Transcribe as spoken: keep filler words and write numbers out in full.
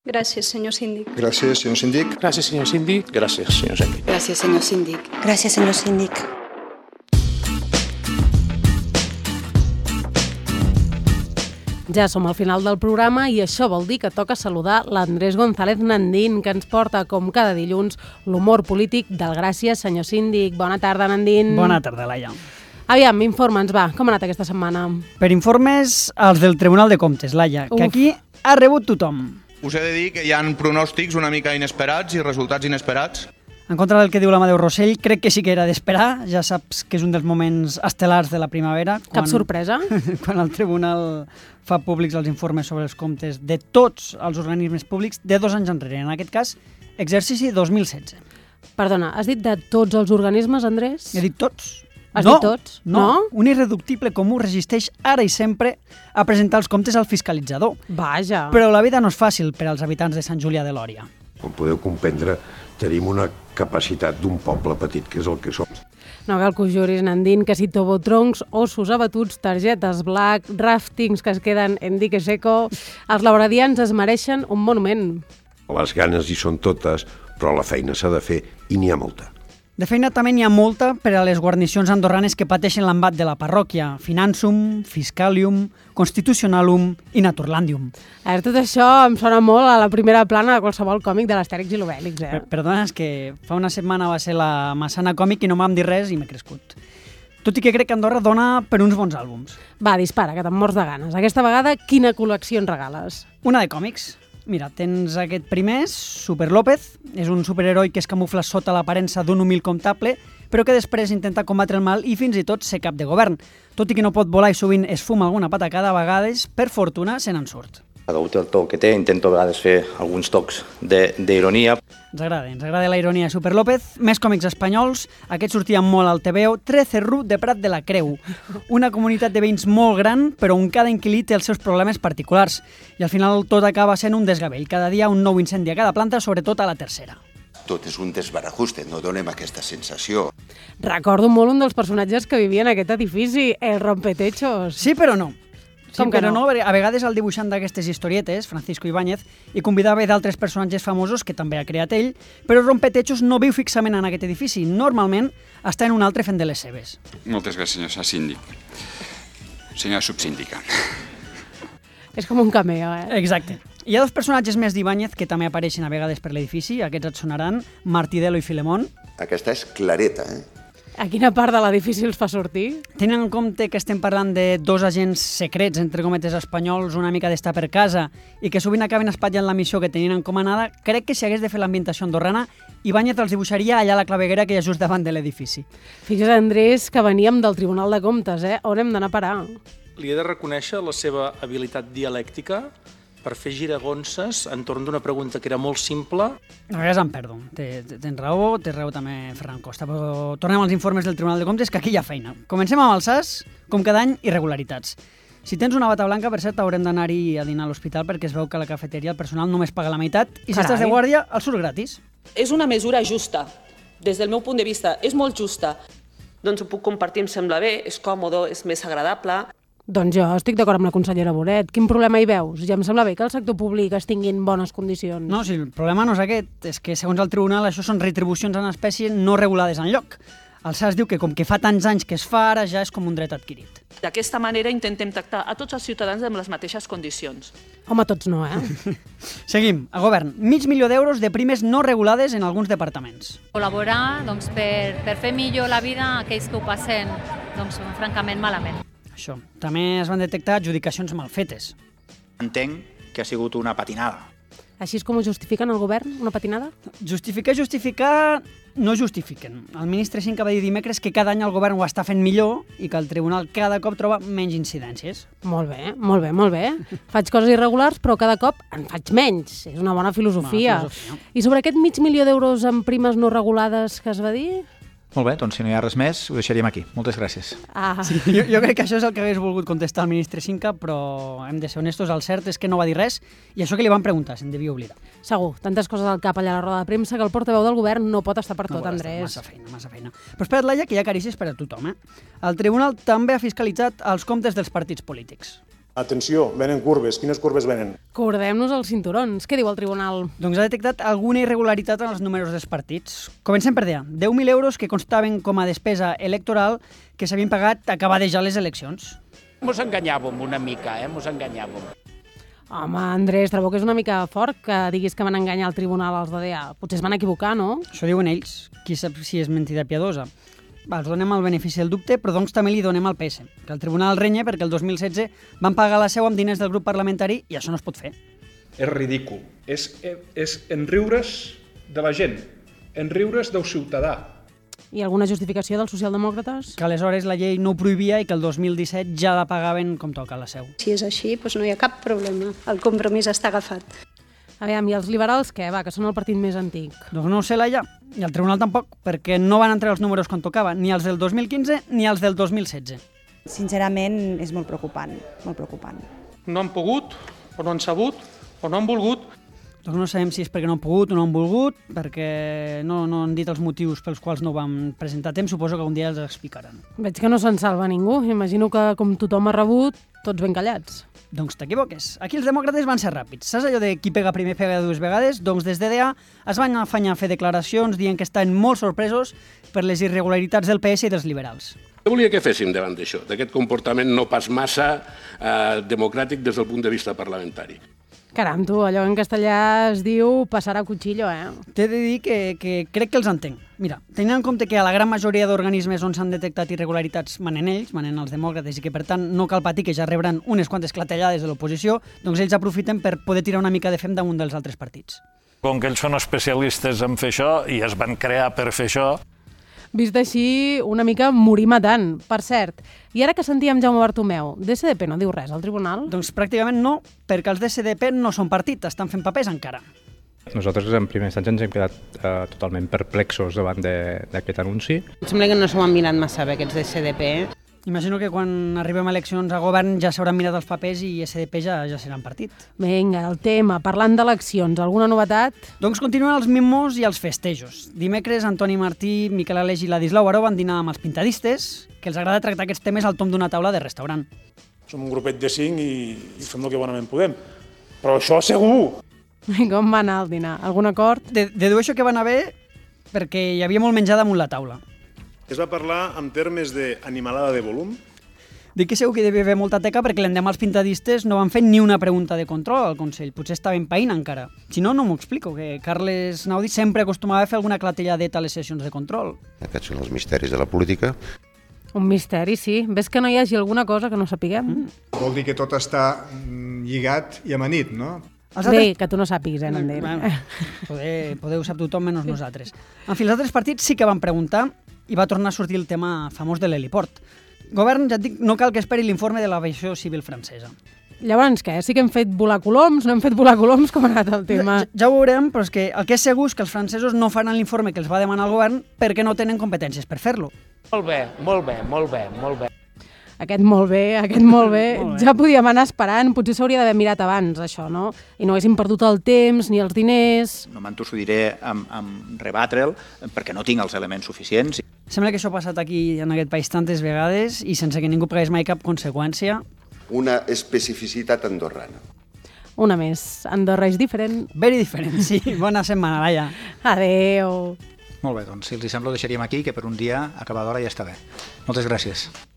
Gràcies, senyor síndic. Gràcies, senyor síndic. Gràcies, senyor síndic. Gràcies, senyor síndic. Gràcies, senyor síndic. Gràcies, senyor síndic. Ja som al final del programa i això vol dir que toca saludar l'Andrés González Nandín, que ens porta, com cada dilluns, l'humor polític del Gràcies, senyor síndic. Bona tarda, Nandín. Bona tarda, Laia. Aviam, informa'ns, va, com ha anat aquesta setmana? Per informes, els del Tribunal de Comptes, Laia, que Uf. aquí ha rebut tothom. Us he de dir que hi ha pronòstics una mica inesperats i resultats inesperats. En contra del que diu l'Amadeu Rossell, crec que sí que era d'esperar. Ja saps que és un dels moments estel·lars de la primavera. Cap sorpresa? Quan el Tribunal fa públics els informes sobre els comptes de tots els organismes públics de dos anys enrere. En aquest cas, exercici dos mil setze. Perdona, has dit de tots els organismes, Andrés? He dit tots? Has no, dit tots? No, No? un irreductible comú resisteix ara i sempre a presentar els comptes al fiscalitzador. Vaja. Però la vida no és fàcil per als habitants de Sant Julià de Lòria. Com podeu comprendre, tenim una capacitat d'un poble petit, que és el que som. No cal que ho juris, Nandín, que si tobotroncs, ossos abatuts, targetes black, raftings que es queden en dique seco, els lauradians es mereixen un monument. Les ganes hi són totes, però la feina s'ha de fer i n'hi ha molta. De feina també n'hi ha molta per a les guarnicions andorranes que pateixen l'embat de la parròquia, Finansum, Fiscalium, Constitucionalum i Naturlandium. A veure, tot això em sona molt a la primera plana de qualsevol còmic de l'Astèrix i l'Obèlix, eh? Per Perdona, és que fa una setmana va ser la Massana Còmic i no m'han dit res i m'he crescut. Tot i que crec que Andorra dona per uns bons àlbums. Va, dispara, que te'n mors de ganes. Aquesta vegada, quina col·lecció en regales? Una de còmics. Mira, tens aquest primer, Super López, és un superheroi que es camufla sota l'aparença d'un humil comptable, però que després intenta combatre el mal i fins i tot ser cap de govern. Tot i que no pot volar i sovint es fuma alguna patacada, a vegades, per fortuna, se n'en surt. A causa del to que té, intento a vegades fer alguns tocs d'ironia. Ens agrada, ens agrada la ironia de Super López. Més còmics espanyols, aquests sortien molt al T V O, Trece Ru de Prat de la Creu. Una comunitat de veïns molt gran, però on cada inquilí té els seus problemes particulars. I al final tot acaba sent un desgavell. Cada dia un nou incendi a cada planta, sobretot a la tercera. Tot és un desbarajuste, no donem aquesta sensació. Recordo molt un dels personatges que vivia en aquest edifici, el rompetechos. Sí, però no. Sí, Com que però no? no? A vegades el dibuixant d'aquestes historietes, Francisco Ibáñez, hi convidava d'altres personatges famosos que també ha creat ell, però Rompetechos no viu fixament en aquest edifici. Normalment està en un altre fent de les seves. Moltes gràcies, senyor síndic. Senyora subsíndica. És com un cameo, eh? Exacte. Hi ha dos personatges més d'Ibáñez que també apareixen a vegades per l'edifici, aquests et sonaran, Martidelo i Filemón. Aquesta és clareta, eh? A quina part de l'edifici els fa sortir? Tenint en compte que estem parlant de dos agents secrets, entre cometes espanyols, una mica d'estar per casa, i que sovint acaben espatllant la missió que tenien encomanada, crec que si hagués de fer l'ambientació andorrana, Ibáñez els dibuixaria allà a la claveguera que hi ha just davant de l'edifici. Fixa't, Andrés, que veníem del Tribunal de Comptes, eh? On hem d'anar a parar? Li he de reconèixer la seva habilitat dialèctica per fer giragonses entorn d'una pregunta que era molt simple. A vegades em perdo. Té- té- Tens raó, té raó també Ferran Costa, però tornem als informes del Tribunal de Comptes, que aquí hi ha feina. Comencem amb els S A S, com cada any, irregularitats. Si tens una bata blanca, per cert, haurem d'anar-hi a dinar a l'hospital perquè es veu que a la cafeteria el personal només paga la meitat i si Carai. estàs de guàrdia, el surt gratis. És una mesura justa. Des del meu punt de vista, és molt justa. Doncs ho puc compartir, em sembla bé, és còmode, és més agradable. Doncs jo estic d'acord amb la consellera Boret. Quin problema hi veus? Ja em sembla bé que el sector públic es tinguin bones condicions. No, si el problema no és aquest, és que segons el tribunal això són retribucions en espècie no regulades enlloc. El S A S diu que com que fa tants anys que es fa, ara ja és com un dret adquirit. D'aquesta manera intentem tractar a tots els ciutadans amb les mateixes condicions. Home, tots no, eh? Seguim. A govern, mig milió d'euros de primes no regulades en alguns departaments. Col·laborar doncs, per, per fer millor la vida a aquells que ho passen doncs, francament malament. Això. També es van detectar adjudicacions mal fetes. Entenc que ha sigut una patinada. Així és com ho justifiquen el govern, una patinada? Justificar, justificar, no justifiquen. El ministre Cinca va dir dimecres que cada any el govern ho està fent millor i que el tribunal cada cop troba menys incidències. Molt bé, molt bé, molt bé. Faig coses irregulars, però cada cop en faig menys. És una bona filosofia. Bona filosofia. I sobre aquest mig milió d'euros en primes no regulades que es va dir? Molt bé, doncs si no hi ha res més, ho deixaríem aquí. Moltes gràcies. Ah. Sí, jo, jo crec que això és el que hagués volgut contestar el ministre Cinca, però hem de ser honestos, el cert és que no va dir res i això que li van preguntar se'n devia oblidar. Segur, tantes coses al cap allà a la roda de premsa que el portaveu del govern no pot estar per No tot, pot estar, Andrés. massa feina, massa feina. Però espera't, Laia, que hi ha carícies per a tothom, eh? El tribunal també ha fiscalitzat els comptes dels partits polítics. Atenció, venen curves. Quines curves venen? Cordem-nos els cinturons. Què diu el tribunal? Doncs ha detectat alguna irregularitat en els números dels partits. Comencem per dir, deu mil euros que constaven com a despesa electoral que s'havien pagat acabades ja les eleccions. Mos enganyàvem una mica, eh? Mos enganyàvem. Home, Andrés, trobo que és una mica fort que diguis que van enganyar el tribunal als de D A. Potser es van equivocar, no? Això diuen ells. Qui sap si és mentida piadosa. Va, els donem el benefici del dubte, però doncs també li donem al P S, que el tribunal renya perquè el dos mil setze van pagar la seu amb diners del grup parlamentari i això no es pot fer. És ridícul. És, és enriure's de la gent, enriure's del ciutadà. I alguna justificació dels socialdemòcrates? Que aleshores la llei no ho prohibia i que el dos mil disset ja la pagaven com toca la seu. Si és així, doncs no hi ha cap problema. El compromís està agafat. Aviam, i els liberals què? Va, que són el partit més antic. Doncs no ho sé, Laia. I el tribunal tampoc, perquè no van entrar els números quan tocava, ni els del dos mil quinze ni els del dos mil setze. Sincerament, és molt preocupant, molt preocupant. No han pogut, o no han sabut, o no han volgut. Doncs no sabem si és perquè no han pogut o no han volgut, perquè no, no han dit els motius pels quals no ho van presentar a temps, suposo que un dia els explicaran. Veig que no se'n salva ningú. Imagino que, com tothom ha rebut, tots ben callats. Doncs t'equivoques. Aquí els demòcrates van ser ràpids. Saps allò de qui pega primer pega dues vegades? Doncs des de D A es van afanyar a fer declaracions dient que estaven molt sorpresos per les irregularitats del P S i dels liberals. Què volia que féssim davant d'això, d'aquest comportament no pas massa eh, democràtic des del punt de vista parlamentari? Caram, tu, allò en castellà es diu passar a cuchillo, eh? T'he de dir que, que crec que els entenc. Mira, tenint en compte que a la gran majoria d'organismes on s'han detectat irregularitats manen ells, manen els demòcrates, i que per tant no cal patir que ja rebran unes quantes clatellades de l'oposició, doncs ells aprofiten per poder tirar una mica de fem damunt dels altres partits. Com que ells són especialistes en fer això i es van crear per fer això... Vist així, una mica morir matant. Per cert, i ara que sentíem Jaume Bartomeu, D S D P no diu res al tribunal? Doncs pràcticament no, perquè els D S D P no són partit, estan fent papers encara. Nosaltres en primer instància ens hem quedat eh, totalment perplexos davant d'aquest anunci. Em sembla que no s'ho han mirat massa bé aquests D S D P. Imagino que quan arribem a eleccions a govern ja s'hauran mirat els papers i S D P ja, ja seran partit. Vinga, el tema, parlant d'eleccions, alguna novetat? Doncs continuen els mimos i els festejos. Dimecres, Antoni Martí, Miquel Aleix i Ladislau Baró van dinar amb els pintadistes, que els agrada tractar aquests temes al tom d'una taula de restaurant. Som un grupet de cinc i, i fem el que bonament podem. Però això segur! I com va anar el dinar? Algun acord? De, dedueixo que va anar bé perquè hi havia molt menjar damunt la taula. Es va parlar en termes d'animalada de volum. Dic que segur que hi devia haver molta teca perquè l'endemà els pintadistes no van fer ni una pregunta de control al Consell. Potser estaven païnt encara. Si no, no m'ho explico, que Carles Naudi sempre acostumava a fer alguna clatelladeta a les sessions de control. Aquests són els misteris de la política. Un misteri, sí. Ves que no hi hagi alguna cosa que no sapiguem? Mm. Vol dir que tot està lligat i amanit, no? Altres... Bé, que tu no sàpigues, eh, Nander. Bueno, poder, poder ho sap tothom menys nosaltres. En fi, els altres partits sí que van preguntar i va tornar a sortir el tema famós de l'heliport. Govern, ja et dic, no cal que esperi l'informe de l'aviació civil francesa. Llavors, què? Sí que hem fet volar coloms? No hem fet volar coloms? Com ha anat el tema? Ja, ja ho veurem, però és que el que és segur és que els francesos no faran l'informe que els va demanar el govern perquè no tenen competències per fer-lo. Molt bé, molt bé, molt bé, molt bé. Aquest molt bé, aquest molt bé, molt bé. Ja podíem anar esperant, potser s'hauria d'haver mirat abans, això, no? I no haguéssim perdut el temps ni els diners. No m'entossudiré amb, amb rebatre'l perquè no tinc els elements suficients. Sembla que això ha passat aquí en aquest país tantes vegades i sense que ningú pagués mai cap conseqüència. Una especificitat andorrana. Una més. Andorra és diferent. Very diferent, sí. Bona setmana, Laia. Adéu. Molt bé, doncs si els sembla ho deixaríem aquí, que per un dia acabar d'hora ja està bé. Moltes gràcies.